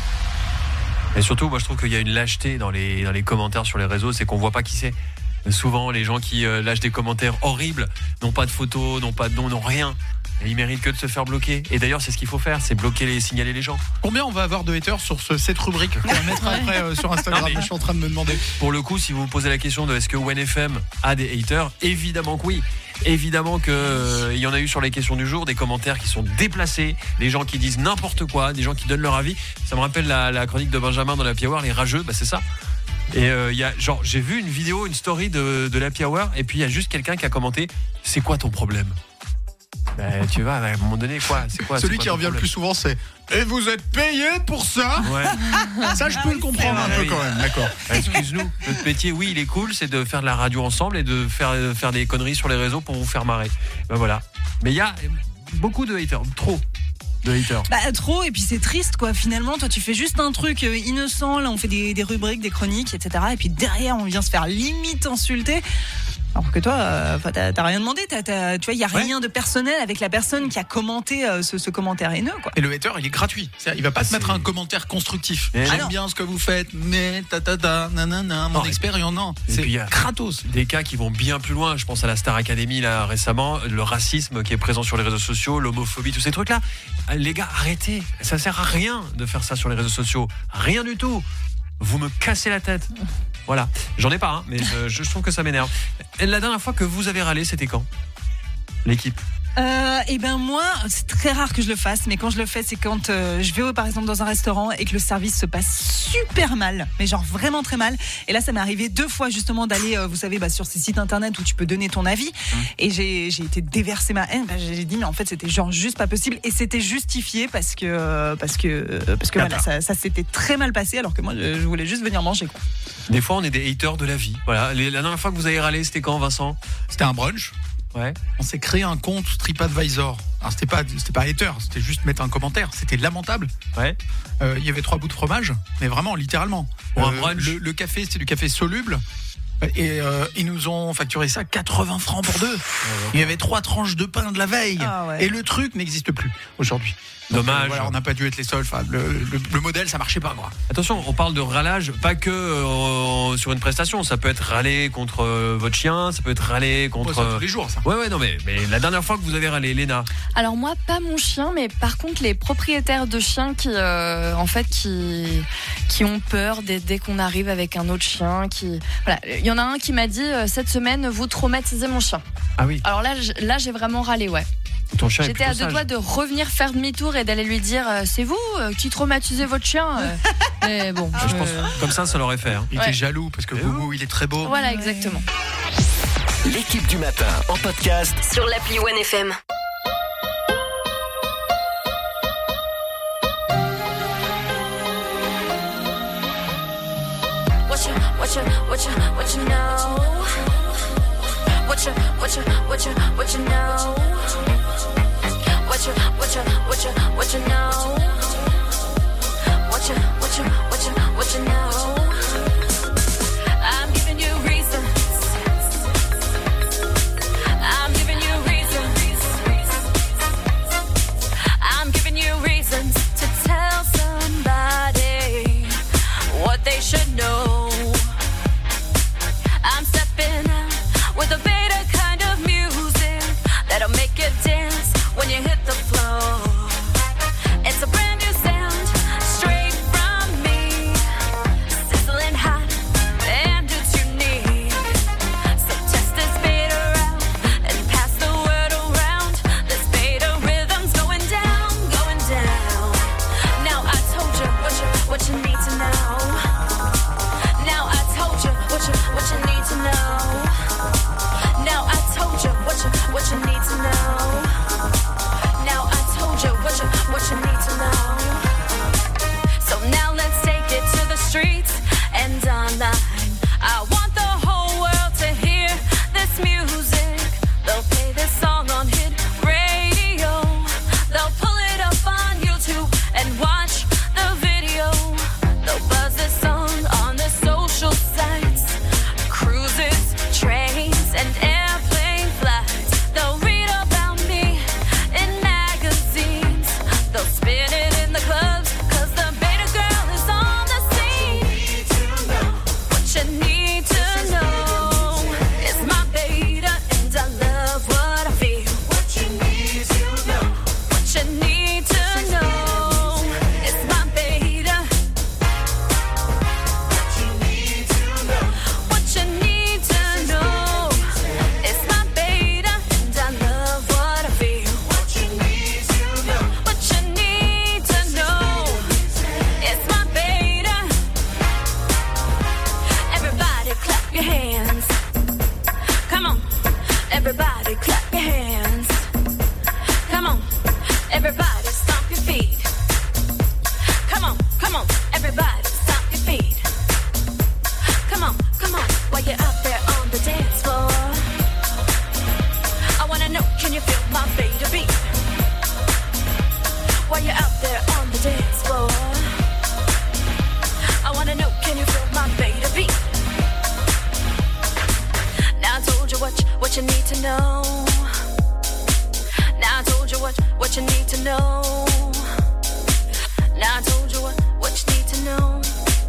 Et surtout, moi je trouve qu'il y a une lâcheté dans les commentaires sur les réseaux, c'est qu'on voit pas qui c'est. Souvent, les gens qui lâchent des commentaires horribles, n'ont pas de photos, n'ont pas de nom, n'ont rien. Et ils méritent que de se faire bloquer. Et d'ailleurs, c'est ce qu'il faut faire, c'est bloquer signaler les gens. Combien on va avoir de haters sur cette rubrique qu'on va mettre après sur Instagram? Je suis en train de me demander. Pour le coup, si vous vous posez la question de est-ce que OneFM a des haters, évidemment que oui. Évidemment que il y en a eu sur les questions du jour, des commentaires qui sont déplacés, des gens qui disent n'importe quoi, des gens qui donnent leur avis. Ça me rappelle la chronique de Benjamin dans l'Happy Hour, les rageux, c'est ça. Et j'ai vu une vidéo, une story de l'Happy Hour, et puis il y a juste quelqu'un qui a commenté « C'est quoi ton problème ?» Tu vois, à un moment donné, quoi, c'est quoi? Celui qui revient le plus souvent, c'est « Et vous êtes payé pour ça ?» Ouais. Ça, je peux le comprendre un peu quand même, d'accord. Excuse-nous, notre métier, oui, il est cool, c'est de faire de la radio ensemble et de faire des conneries sur les réseaux pour vous faire marrer. Voilà. Mais il y a beaucoup de haters, trop. De haters. Trop, et puis c'est triste quoi. Finalement, toi tu fais juste un truc innocent, là on fait des rubriques, des chroniques, etc. Et puis derrière on vient se faire limite insulter. Alors que toi, t'as rien demandé, tu vois, il y a rien de personnel avec la personne qui a commenté ce commentaire haineux, quoi. Et le hater, il est gratuit. Il va pas te mettre un commentaire constructif. J'aime bien ce que vous faites, mais nanana, mon expérience, non. C'est gratos. Des cas qui vont bien plus loin. Je pense à la Star Academy là récemment, le racisme qui est présent sur les réseaux sociaux, l'homophobie, tous ces trucs-là. Les gars, arrêtez. Ça sert à rien de faire ça sur les réseaux sociaux. Rien du tout. Vous me cassez la tête. Voilà, j'en ai pas, mais je trouve que ça m'énerve. Et la dernière fois que vous avez râlé, c'était quand? L'équipe? Et ben moi, c'est très rare que je le fasse, mais quand je le fais, c'est quand je vais par exemple dans un restaurant et que le service se passe super mal, mais genre vraiment très mal. Et là, ça m'est arrivé 2 fois justement d'aller, vous savez, sur ces sites internet où tu peux donner ton avis. Et j'ai été déverser ma haine. J'ai dit mais en fait c'était genre juste pas possible et c'était justifié parce que voilà, ça s'était très mal passé alors que moi je voulais juste venir manger, quoi. Des fois, on est des haters de la vie. Voilà. La dernière fois que vous avez râlé, c'était quand, Vincent? C'était un brunch. Ouais. On s'est créé un compte TripAdvisor. Alors c'était pas hater, c'était juste mettre un commentaire. C'était lamentable. Ouais. Il y avait 3 bouts de fromage, mais vraiment littéralement. Pour un brunch. Le café, c'était du café soluble. Et ils nous ont facturé ça 80 francs pour 2. Il y avait 3 tranches de pain de la veille. Et le truc n'existe plus aujourd'hui. Dommage. Voilà, on n'a pas dû être les seuls. Enfin, le modèle, ça marchait pas, quoi. Attention, on parle de râlage, pas que sur une prestation. Ça peut être râler contre votre chien, ça peut être râler contre. Ça, tous les jours, ça. Ouais, non, mais la dernière fois que vous avez râlé, Léna. Alors moi, pas mon chien, mais par contre les propriétaires de chiens qui ont peur dès qu'on arrive avec un autre chien. Voilà, il y en a un qui m'a dit cette semaine vous traumatisez mon chien. Ah oui. Alors là j'ai vraiment râlé, ouais. Ton chien J'étais à 2 doigts de revenir faire demi-tour et d'aller lui dire c'est vous qui traumatisez votre chien. Mais bon. Je pense comme ça l'aurait fait. Hein. Il était jaloux parce que Boubou il est très beau. Voilà, exactement. L'équipe du matin en podcast sur l'appli OneFM. What you know? What you know? What you know? What you know? What you know? What you know? I'm giving you reasons. I'm giving you reasons. I'm giving you reasons to tell somebody what they should know. I'm stepping out with a beta kind of music that'll make you dance when you hit the floor. It's a brand new sound, straight from me, sizzling hot and it's unique. So test this beta out and pass the word around. This beta rhythm's going down, going down. Now I told you what you need to know. Now I told you what you need to know. Now I told you what you need to know. Now I told you what you need to know. So now let's take it to the streets and online. I want the whole world to hear this music. They'll play this song on hit radio. They'll pull it up on YouTube and watch the video. They'll buzz this song on the social sites, cruises, trains, and airplane flights. They'll read about me in magazines. They'll spin it in the clubs, 'cause the beta girl is on the scene. What you need to know is my beta, and I love what I feel. What you need to know. What you need to know is my beta. What you need to know. What you need to know is my beta, and I love what I feel. What you need to know. What you need to know is my beta. Everybody clap your hands. Come on. Everybody clap your hands. Come on. Everybody stomp your feet. Come on. Everybody stomp your feet. Come on. While you're out there on the dance floor, I wanna know, can you feel my beta beat? While you're out there on the dance floor, I wanna know, can you feel my beta beat? Now I told you what you need to know. Now I told you what you need to know. Now I told you what you need to know.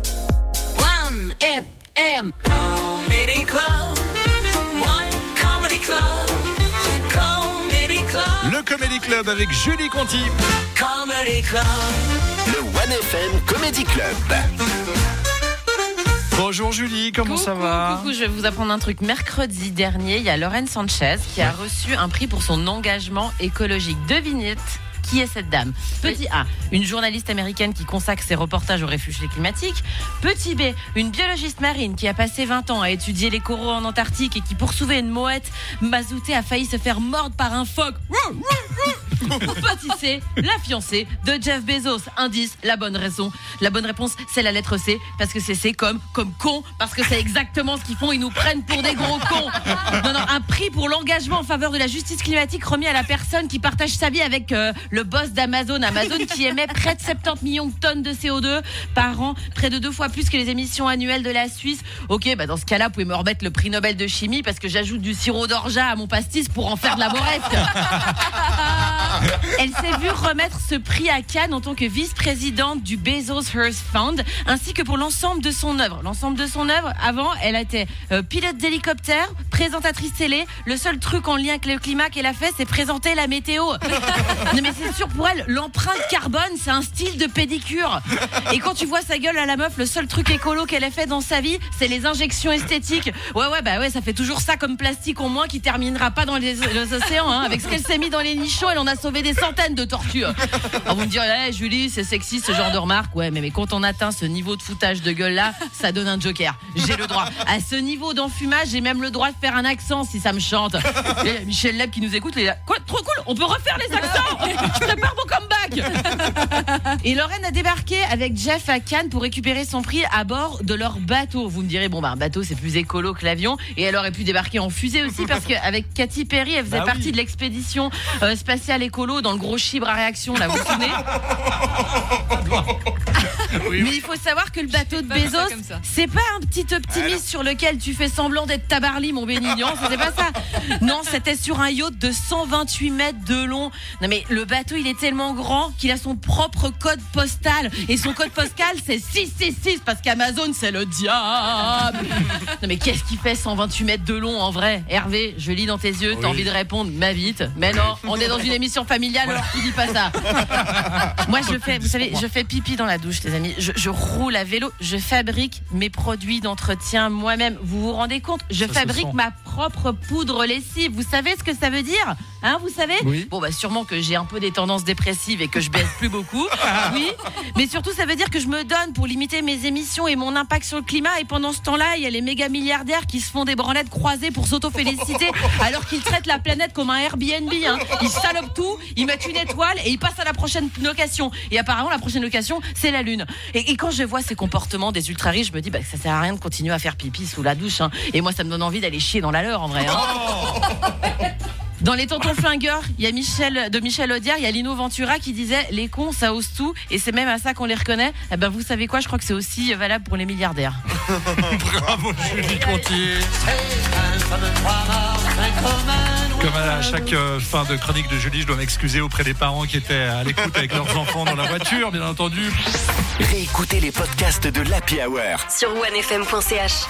1FM Comedy Club. One Comedy Club. Comedy Club. Le Comedy Club avec Julie Conti. Comedy Club. Le 1FM Comedy Club. Bonjour Julie, comment ça va? Coucou, je vais vous apprendre un truc. Mercredi dernier, il y a Lauren Sanchez qui a reçu un prix pour son engagement écologique. Devinez qui est cette dame. Petit A, une journaliste américaine qui consacre ses reportages aux réfugiés climatiques. Petit B, une biologiste marine qui a passé 20 ans à étudier les coraux en Antarctique et qui poursuivait une mouette mazoutée a failli se faire mordre par un phoque. Petit C, la fiancée de Jeff Bezos. Indice, la bonne réponse, c'est la lettre C, parce que c'est C comme con, parce que c'est exactement ce qu'ils font, ils nous prennent pour des gros cons. Non, un prix pour l'engagement en faveur de la justice climatique remis à la personne qui partage sa vie avec le boss d'Amazon. Amazon qui émet près de 70 millions de tonnes de CO2 par an, près de 2 fois plus que les émissions annuelles de la Suisse. Ok, dans ce cas-là, vous pouvez me remettre le prix Nobel de chimie parce que j'ajoute du sirop d'orgeat à mon pastis pour en faire de la moresque. Elle s'est vue remettre ce prix à Cannes en tant que vice-présidente du Bezos Earth Fund, ainsi que pour l'ensemble de son œuvre. Avant, elle était pilote d'hélicoptère, présentatrice télé. Le seul truc en lien avec le climat qu'elle a fait, c'est présenter la météo. Non mais c'est sûr, pour elle, l'empreinte carbone, c'est un style de pédicure. Et quand tu vois sa gueule à la meuf, le seul truc écolo qu'elle a fait dans sa vie, c'est les injections esthétiques. Ouais, ça fait toujours ça comme plastique en moins qui terminera pas dans les océans. Avec ce qu'elle s'est mis dans les nichons, elle en a sauvé des centaines de tortues. Alors vous me direz, hey, Julie, c'est sexy ce genre de remarque. Ouais, mais quand on atteint ce niveau de foutage de gueule là, ça donne un joker. J'ai le droit. À ce niveau d'enfumage, j'ai même le droit de faire un accent si ça me chante. Et Michel Leb qui nous écoute, il est là, quoi, trop cool, on peut refaire les accents. Je prépare mon comeback. Et Lorraine a débarqué avec Jeff à Cannes pour récupérer son prix à bord de leur bateau. Vous me direz, bon, un bateau c'est plus écolo que l'avion. Et elle aurait pu débarquer en fusée aussi parce qu'avec Katy Perry, elle faisait partie de l'expédition spatiale écolo dans le gros chibre à réaction, là, vous vous souvenez? Mais il faut savoir que le bateau de Bezos, c'est pas un petit optimiste sur lequel tu fais semblant d'être Tabarly, mon bénignon, c'est pas ça. Non, c'était sur un yacht de 128 mètres de long. Non mais le bateau, il est tellement grand qu'il a son propre code postal. Et son code postal, c'est 666 parce qu'Amazon, c'est le diable. Non mais qu'est-ce qu'il fait 128 mètres de long en vrai? Hervé, je lis dans tes yeux, t'as envie de répondre, ma vite. Mais non, on est dans une émission familiale, alors tu dis pas ça. Moi, vous savez, je fais pipi dans la douche, les amis. Je roule à vélo, je fabrique mes produits d'entretien moi-même. Vous vous rendez compte? Je fabrique ma propre poudre lessive. Vous savez ce que ça veut dire? Hein, vous savez? Oui. Bon, sûrement que j'ai un peu des tendances dépressives et que je baisse plus beaucoup. Oui. Mais surtout, ça veut dire que je me donne pour limiter mes émissions et mon impact sur le climat. Et pendant ce temps-là, il y a les méga milliardaires qui se font des branlettes croisées pour s'auto-féliciter alors qu'ils traitent la planète comme un Airbnb. Hein. Ils salopent tout, ils mettent une étoile et ils passent à la prochaine location. Et apparemment, la prochaine location, c'est la Lune. Et quand je vois ces comportements des ultra riches, je me dis que ça sert à rien de continuer à faire pipi sous la douche. Hein. Et moi, ça me donne envie d'aller chier dans la leur, en vrai. Hein. Dans les tontons flingueurs, il y a Michel Audiard, il y a Lino Ventura qui disait les cons ça ose tout et c'est même à ça qu'on les reconnaît. Eh ben vous savez quoi, je crois que c'est aussi valable pour les milliardaires. Bravo Julie Contier. Comme à chaque fin de chronique de Julie, je dois m'excuser auprès des parents qui étaient à l'écoute avec leurs enfants dans la voiture, bien entendu. Réécoutez les podcasts de l'Happy Hour sur onefm.ch.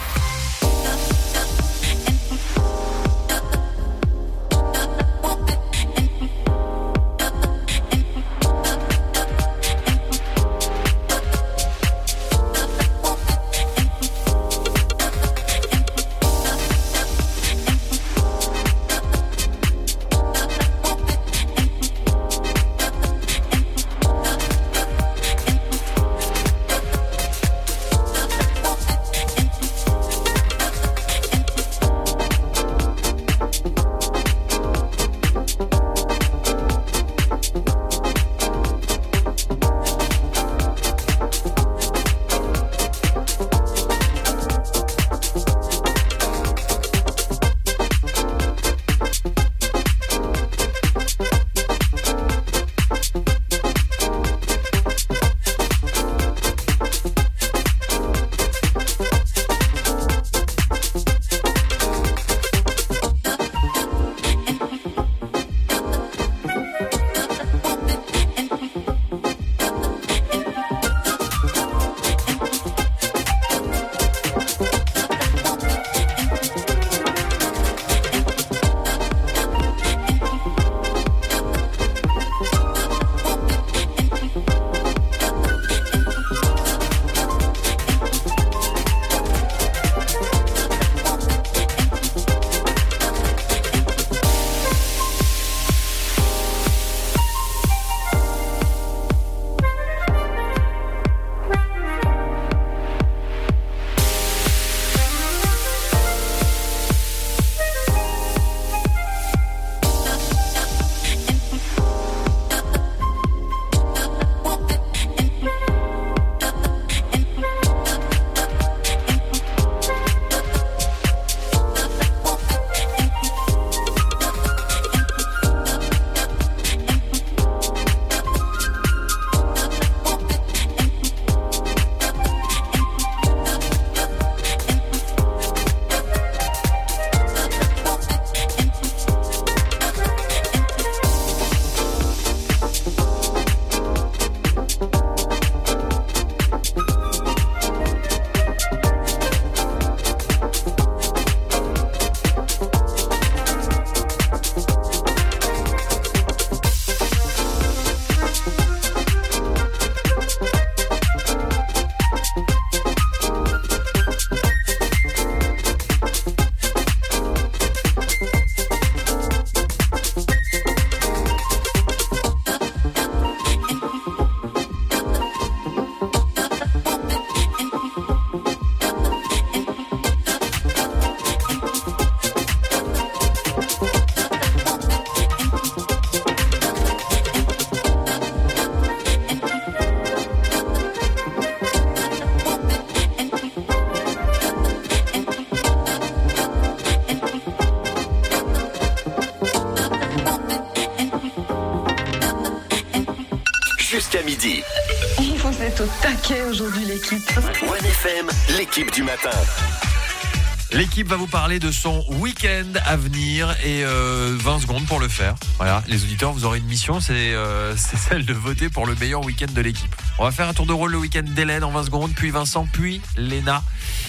jusqu'à midi. Vous êtes au taquet aujourd'hui, l'équipe. OneFM, l'équipe du matin. L'équipe va vous parler de son week-end à venir et 20 secondes pour le faire. Voilà, les auditeurs, vous aurez une mission, c'est celle de voter pour le meilleur week-end de l'équipe. On va faire un tour de rôle le week-end d'Hélène en 20 secondes, puis Vincent, puis Léna.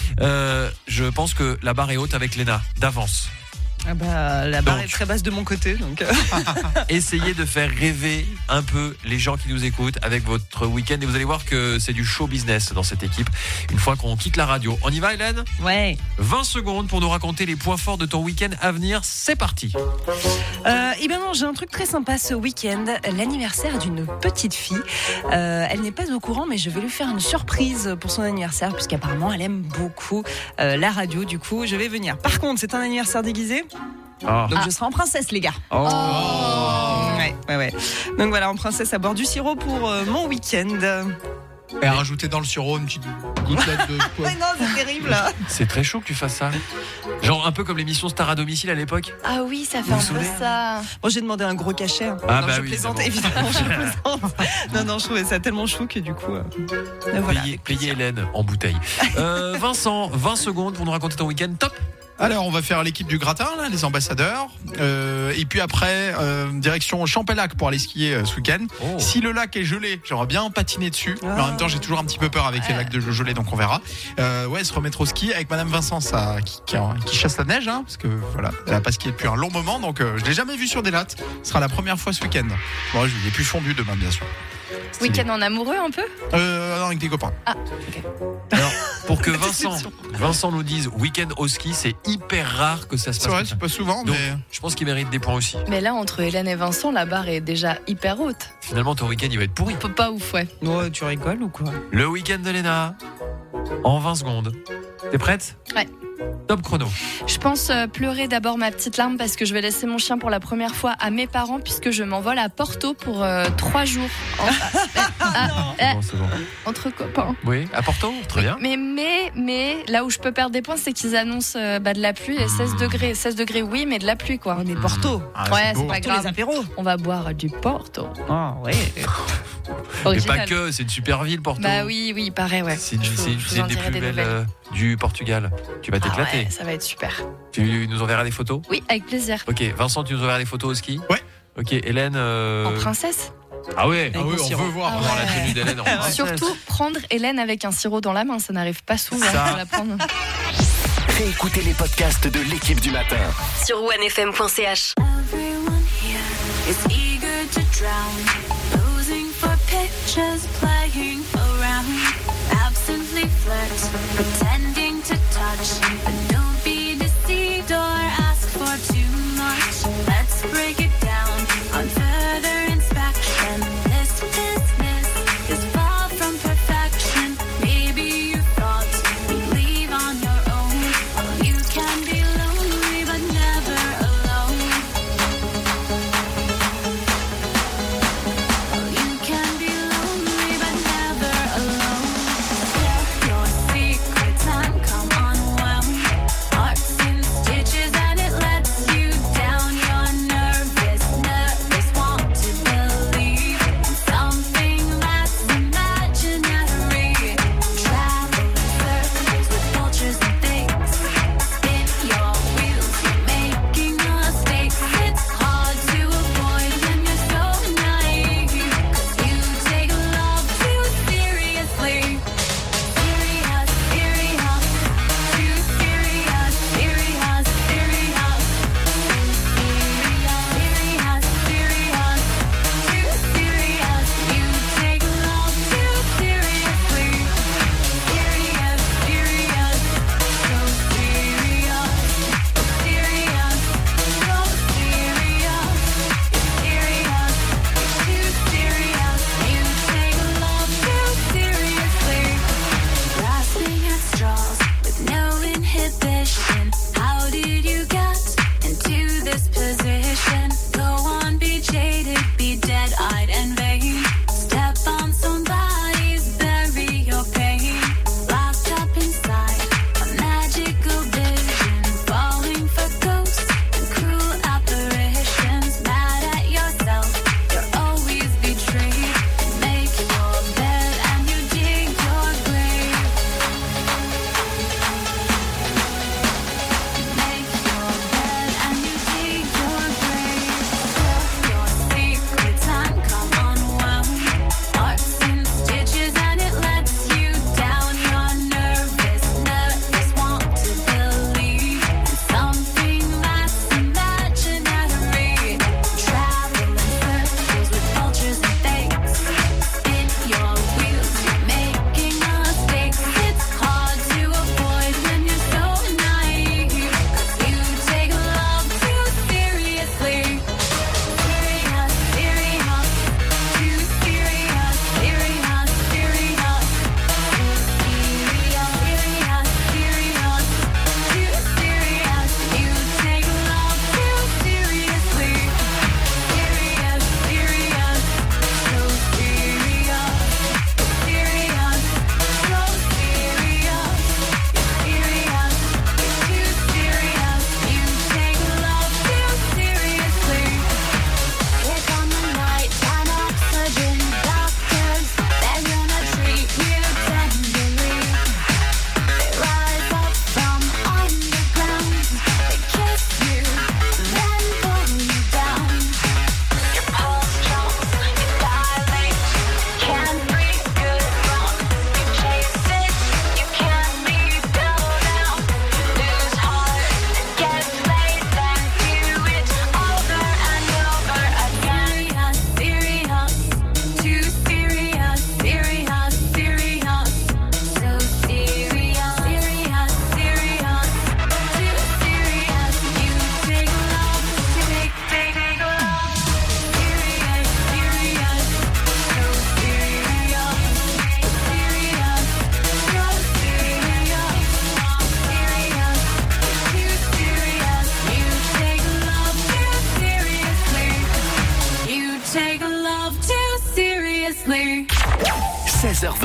Je pense que la barre est haute avec Léna, d'avance. Ah bah, la barre est très basse de mon côté, donc. Essayez de faire rêver un peu les gens qui nous écoutent avec votre week-end et vous allez voir que c'est du show business dans cette équipe. Une fois qu'on quitte la radio, on y va, Hélène ? Ouais. 20 secondes pour nous raconter les points forts de ton week-end à venir. C'est parti. Eh bien non, j'ai un truc très sympa ce week-end, l'anniversaire d'une petite fille. Elle n'est pas au courant, mais je vais lui faire une surprise pour son anniversaire, puisqu'apparemment elle aime beaucoup la radio. Du coup, je vais venir. Par contre, c'est un anniversaire déguisé. Donc je serai en princesse, les gars. Ouais. Donc voilà, en princesse à bord du sirop pour mon week-end. Et à rajouter dans le sirop une petite gouttelette de quoi. Ouais, non, c'est terrible là. C'est très chaud que tu fasses ça. Genre un peu comme l'émission Star à domicile à l'époque. Ah oui, ça fait un peu ça. Moi j'ai demandé un gros cachet. Ah non, bah je oui, plaisante, bon. évidemment, je plaisante. Non, je trouvais ça tellement chou que du coup. Voilà. Payez Hélène en bouteille. Vincent, 20 secondes pour nous raconter ton week-end. Top. Alors, on va faire l'équipe du gratin, là, les ambassadeurs. Et puis après, direction Champélac pour aller skier ce week-end. Si le lac est gelé, j'aimerais bien patiner dessus. Mais en même temps, j'ai toujours un petit peu peur avec les lacs de gelés, donc on verra. Se remettre au ski avec Madame Vincent, qui chasse la neige, parce que voilà, elle n'a pas skié depuis un long moment, donc je l'ai jamais vu sur des lattes. Ce sera la première fois ce week-end. Bon, je l'ai plus fondu demain, bien sûr. Week-end en amoureux un peu Non, avec des copains. Ah, ok. Alors, pour que Vincent nous dise week-end au ski, c'est hyper rare que ça se passe. C'est vrai, c'est pas souvent, donc, mais je pense qu'il mérite des points aussi. Mais là, entre Hélène et Vincent, la barre est déjà hyper haute. Finalement, ton week-end, il va être pourri. Pas ouf, ouais. Ouais, tu rigoles ou quoi? Le week-end de Léna, en 20 secondes. T'es prête? Ouais. Top chrono. Je pense pleurer d'abord ma petite larme parce que je vais laisser mon chien pour la première fois à mes parents puisque je m'envole à Porto pour 3 jours. C'est bon. Entre copains. Oui, à Porto, très bien. Mais là où je peux perdre des points, c'est qu'ils annoncent de la pluie et 16 degrés. 16 degrés, oui, mais de la pluie, quoi. On est Porto. Ouais, c'est pas grave. Les apéros. On va boire du Porto. Ah, ouais. Mais pas que, c'est une super ville, Porto. Bah oui, il paraît, ouais. C'est une des plus belles du Portugal. Tu vas t'éclater. Ouais, ça va être super. Tu nous enverras des photos? Oui, avec plaisir. Ok, Vincent, tu nous enverras des photos au ski? Ouais. Ok, Hélène. En princesse? Ah ouais, on veut voir la tenue d'Hélène en princesse. Surtout prendre Hélène avec un sirop dans la main, ça n'arrive pas souvent à la prendre. Réécoutez les podcasts de l'équipe du matin sur onefm.ch. Everyone here is eager to drown, posing for pictures, playing around, absently flirt, pretending to touch, but don't be deceived or ask for too much. Let's break it down on further inspection. This business is far from perfection. Maybe you thought you'd leave on your own. You can be lonely but never alone. You can be lonely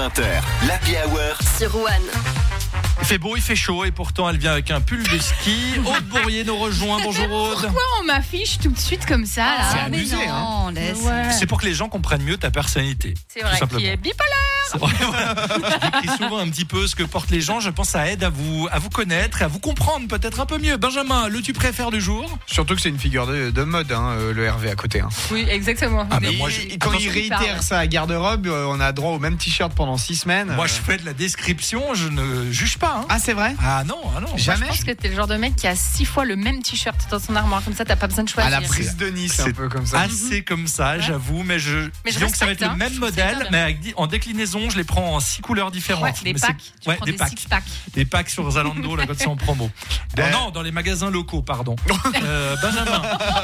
20h, l'Happy Hour Sur One. Il fait beau, il fait chaud et pourtant elle vient avec un pull de ski. Aude Bourrier nous rejoint. Bonjour Aude. Pourquoi on m'affiche tout de suite comme ça là? C'est abusé, non, laisse. C'est pour que les gens comprennent mieux ta personnalité. C'est vrai, qui est bipolaire. C'est vrai, voilà. Je décris souvent un petit peu ce que portent les gens. Je pense que ça aide à vous connaître et à vous comprendre peut-être un peu mieux. Benjamin, le tu préfères du jour? Surtout que c'est une figure de mode, le Hervé à côté. Oui, exactement. Ah bah moi, quand il réitère sa garde-robe, on a droit au même t-shirt pendant 6 semaines. Moi, je fais de la description, je ne juge pas. Hein. Ah, c'est vrai? Ah non. Jamais. Je pense que t'es le genre de mec qui a 6 fois le même t-shirt dans son armoire. Comme ça, t'as pas besoin de choisir. À la prise de Nice, c'est un peu comme ça. Assez comme ça, j'avoue. Mais disons que ça va être le même modèle, mais en déclinaison, je les prends en 6 couleurs différentes. Ouais, des packs. Tu prends des six-packs. Des packs sur Zalando, là, quand c'est en promo. Non, dans les magasins locaux, pardon. Benjamin.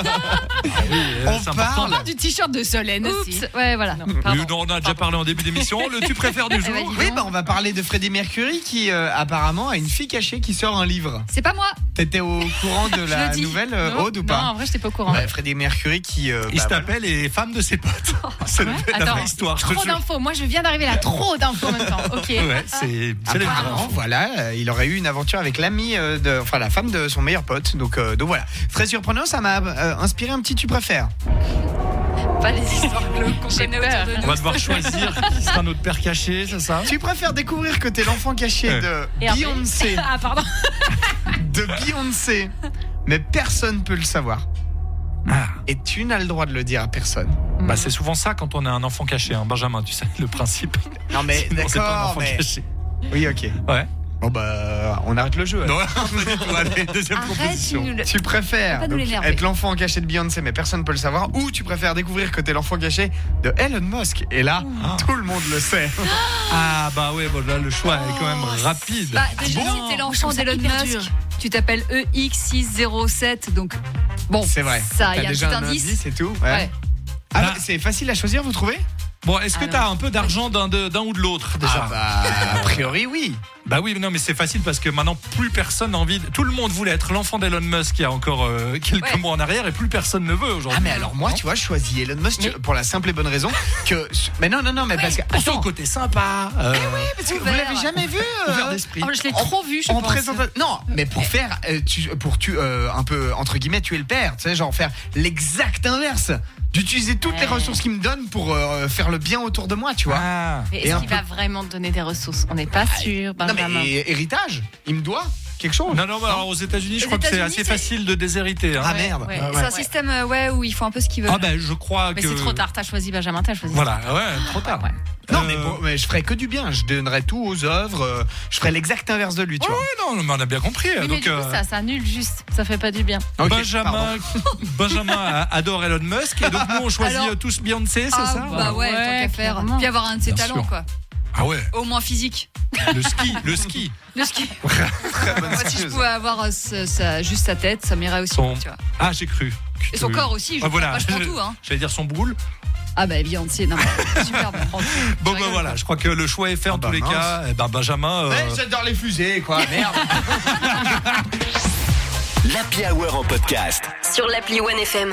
On parle du t-shirt de Solène aussi. Ouais, voilà. On a déjà parlé en début d'émission. Le tu préfères du jour? Oui, on va parler de Freddie Mercury qui apparemment a une fille cachée qui sort un livre. C'est pas moi. T'étais au courant de la nouvelle, Aude, ou pas? Non, en vrai, j'étais pas au courant. Freddie Mercury qui. Il se tapait les femmes de ses potes. C'est la vraie histoire. Trop d'infos. Moi, je viens d'arriver là. Trop d'infos en même temps. Ok. Ouais, c'est apparemment, voilà, il aurait eu une aventure avec l'ami la femme de son meilleur pote. Donc voilà, très surprenant. Ça m'a inspiré un petit tu préfères. Pas les histoires glauques qu'on connaît autour de nous. On va devoir choisir qui sera notre père caché, c'est ça? Tu préfères découvrir que t'es l'enfant caché de Beyoncé. Ah pardon. De Beyoncé, mais personne peut le savoir. Et tu n'as le droit de le dire à personne. Bah c'est souvent ça quand on a un enfant caché, hein, Benjamin, tu sais le principe. Non mais d'accord, c'est pas un enfant caché. Oui, ok. Ouais. Bon bah on arrête le jeu. Non, allez, deuxième proposition. Tu préfères être l'enfant caché de Beyoncé mais personne ne peut le savoir, ou tu préfères découvrir que t'es l'enfant caché de Elon Musk? Et là, tout le monde le sait. Ah bah ouais, bon, là le choix est quand même rapide. Bah déjà si t'es l'enfant d'Elon Musk, tu t'appelles EX607, donc bon, c'est vrai. Ça, il y a déjà un petit indice. C'est tout. Ouais. Ah, c'est facile à choisir, vous trouvez? Bon, est-ce que t'as un peu d'argent d'un ou de l'autre déjà? A priori oui. Bah oui, non mais c'est facile parce que maintenant plus personne n'a envie. Tout le monde voulait être l'enfant d'Elon Musk il y a encore quelques mois en arrière et plus plus ne veut aujourd'hui. Ah mais alors moi, tu vois, je choisis Elon Musk pour la simple et bonne raison que. Mais non, mais parce que. Pour son côté sympa. Oui, parce que vous l'avez jamais vu. Ouvert d'esprit. Je l'ai trop vu, je pense. Non, mais pour faire, un peu entre guillemets tuer le père, tu sais, genre faire l'exact inverse. D'utiliser toutes les ressources qu'il me donne pour faire le bien autour de moi, tu vois. Mais est-ce qu'il va vraiment te donner des ressources? On n'est pas sûr, Benjamin. Non, mais héritage, il me doit quelque chose. Non, alors aux États-Unis, je crois que c'est assez facile de déshériter. Hein. Ah merde. Ouais. C'est un système où ils font un peu ce qu'ils veulent. Ah ben, je crois que. Mais c'est trop tard, t'as choisi Benjamin, t'as choisi. Voilà, trop tard. Ouais. Non, mais je ferais que du bien. Je donnerais tout aux œuvres. Je ferais l'exact inverse de lui, tu vois. Ouais, non, mais on a bien compris. Oui, donc, mais du coup, ça annule juste. Ça fait pas du bien. Okay, Benjamin adore Elon Musk et donc nous on choisit tous Beyoncé, c'est ça? Bah ouais, tant qu'à faire. Puis avoir un de ses talents, quoi. Ah ouais. Au moins physique. Le ski. Très bonne Moi, si je pouvais avoir juste sa tête, ça m'irait aussi. Tu vois. Ah, j'ai cru. Et son corps aussi, je prends tout. Hein. J'allais dire son boule. Ah bah Beyoncé, non, superbe. Bon bah voilà, je crois que le choix est fait en tous les cas. Et ben Benjamin. J'adore les fusées, quoi. Merde. L'Happy Hour en podcast. Sur l'appli One FM.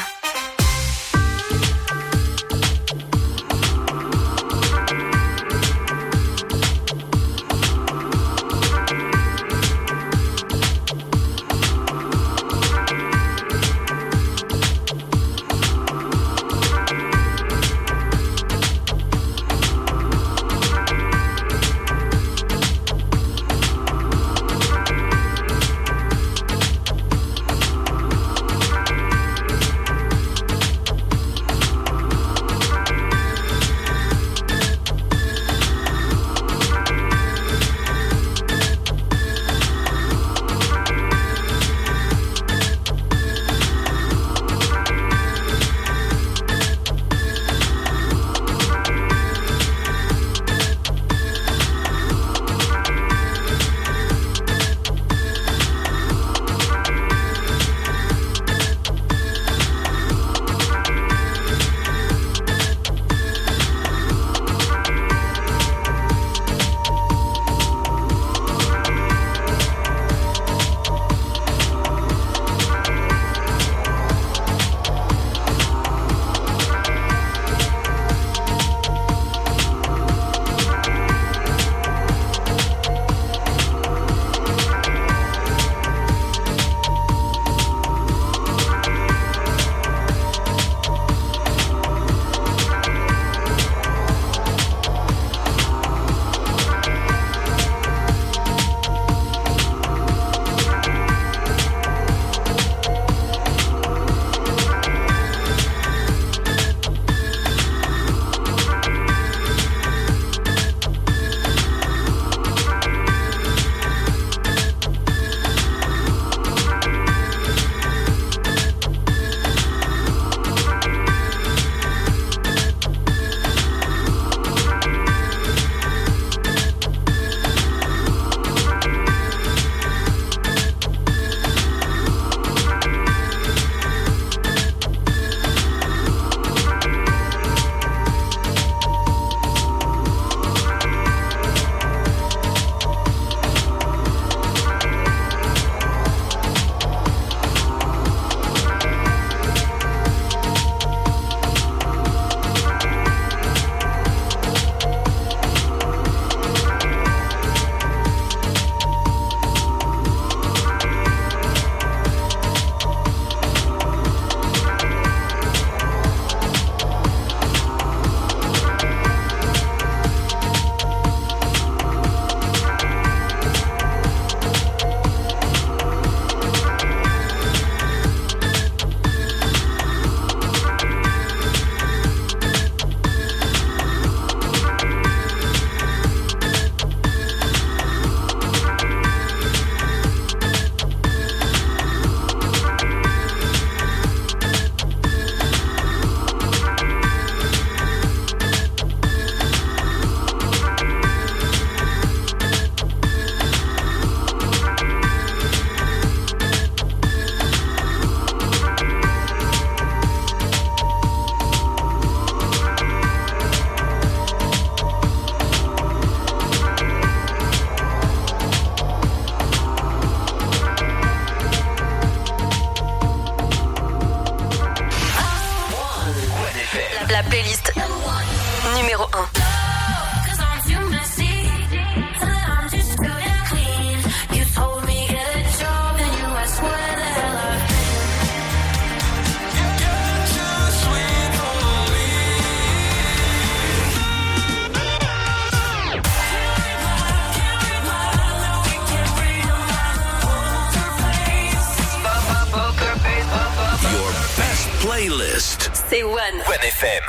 c'est One. One FM.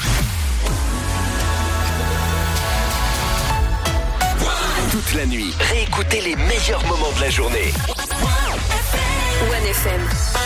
Toute la nuit, réécoutez les meilleurs moments de la journée. One FM.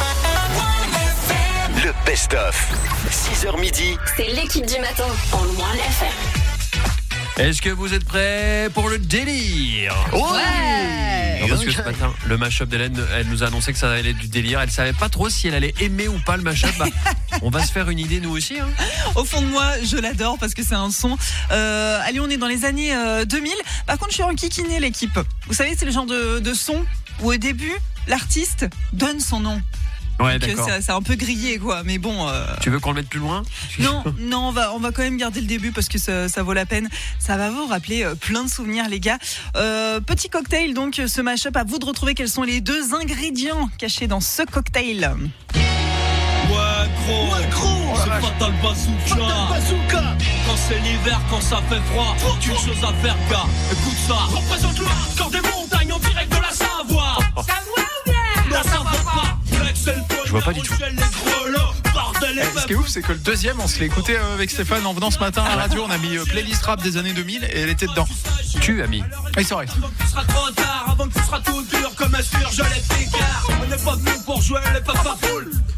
Le best-of. 6h midi. C'est l'équipe du matin en One FM. Est-ce que vous êtes prêts pour le délire? Ouais. Non, parce que ce matin, le mashup d'Hélène, elle nous a annoncé que ça allait être du délire. Elle savait pas trop si elle allait aimer ou pas le mashup. Bah, on va se faire une idée nous aussi. Hein. Au fond de moi, je l'adore parce que c'est un son. Allez, on est dans les années 2000. Par contre, je suis en kikiné l'équipe. Vous savez, c'est le genre de son où au début, l'artiste donne son nom. Ouais, donc, d'accord. c'est un peu grillé, quoi. Mais bon. Tu veux qu'on le mette plus loin? Non, on va quand même garder le début parce que ça vaut la peine. Ça va vous rappeler plein de souvenirs, les gars. Petit cocktail, donc, ce mashup. À vous de retrouver quels sont les 2 ingrédients cachés dans ce cocktail. Ouais gros, c'est Fatal Bazooka. Quand c'est l'hiver, quand ça fait froid, une chose à faire, gars. Écoute ça, représente le hardcore des montagnes en direct de la Savoie. Savoie ou bien? La Savoie pas. Je vois pas du tout. Ce qui est ouf, c'est que le deuxième, on se l'est écouté avec Stéphane en venant ce matin à la radio. On a mis playlist rap des années 2000 et elle était dedans. Tu as mis. Oui, c'est vrai. Tu seras trop tard, avant que tu seras tout dur comme un surgelé de picard. On n'est pas venu pour jouer les papapoules.